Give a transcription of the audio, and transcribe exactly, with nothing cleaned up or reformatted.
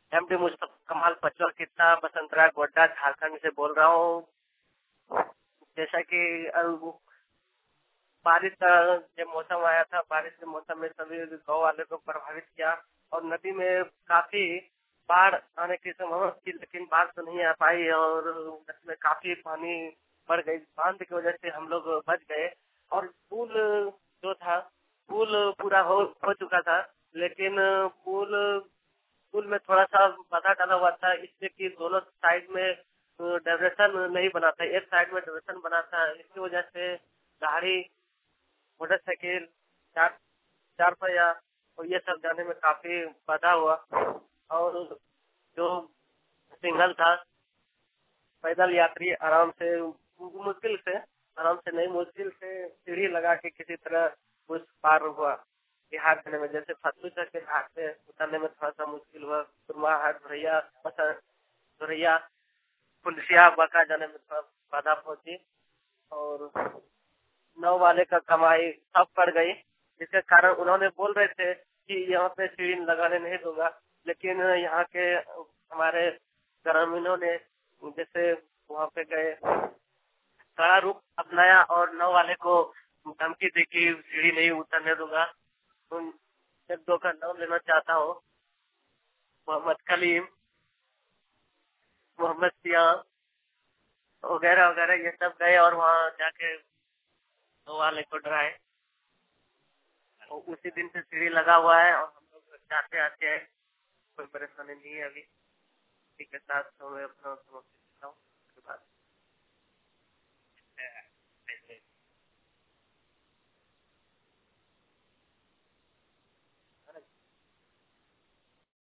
MD Mustafa कमाल पचवा कितना बसंतराय गोड्डा झारखंड से बोल रहा हूँ। जैसा कि बारिश का जब मौसम आया था, बारिश के मौसम में सभी गाँव वाले को प्रभावित किया और नदी में काफी बाढ़ आने की संभावना थी, लेकिन बाढ़ तो नहीं आ पाई और नदी में काफी पानी बढ़ गई। बांध की वजह से हम लोग बच गए और पुल जो था पुल पूरा हो, हो चुका था, लेकिन पुल पुल में थोड़ा सा बाधा डाला हुआ था, इससे कि दोनों साइड में डायवर्सन नहीं बना था, एक साइड में डायवर्सन बना था। इसकी वजह से गाड़ी, मोटरसाइकिल, चार चार पहिया और ये सब जाने में काफी बाधा हुआ। और जो सिंगल था, पैदल यात्री आराम से, मुश्किल से आराम से नहीं, मुश्किल से सीढ़ी लगा के किसी तरह उस पार हुआ। बिहार जाने में जैसे फतू चक के घाट से उतरने में थोड़ा सा मुश्किल हुआ। सुरमाहाट, धोरैया, धोरैया, पुलिसिया, बांका जाने में थोड़ा बाधा पहुंची और नौ वाले का कमाई सब पड़ गई, जिसके कारण उन्होंने बोल रहे थे कि यहाँ पे सीढ़ी लगाने नहीं दूंगा, लेकिन यहाँ के हमारे ग्रामीणों ने जैसे वहाँ पे गए, कड़ा रुख अपनाया और नौ वाले को धमकी दी कि सीढ़ी नहीं उतरने दूंगा। उन एक दो का नाम लेना चाहता हूँ, मोहम्मद कलीम, मोहम्मद सिया वगैरह वगैरह, ये सब गए और वहाँ जाके नौ वाले को डराए। उसी दिन से सीढ़ी लगा हुआ है और हम लोग जाते आते हैं, कोई परेशानी नहीं है। अभी इसी के साथ मैं अपना समाप्त करता हूँ।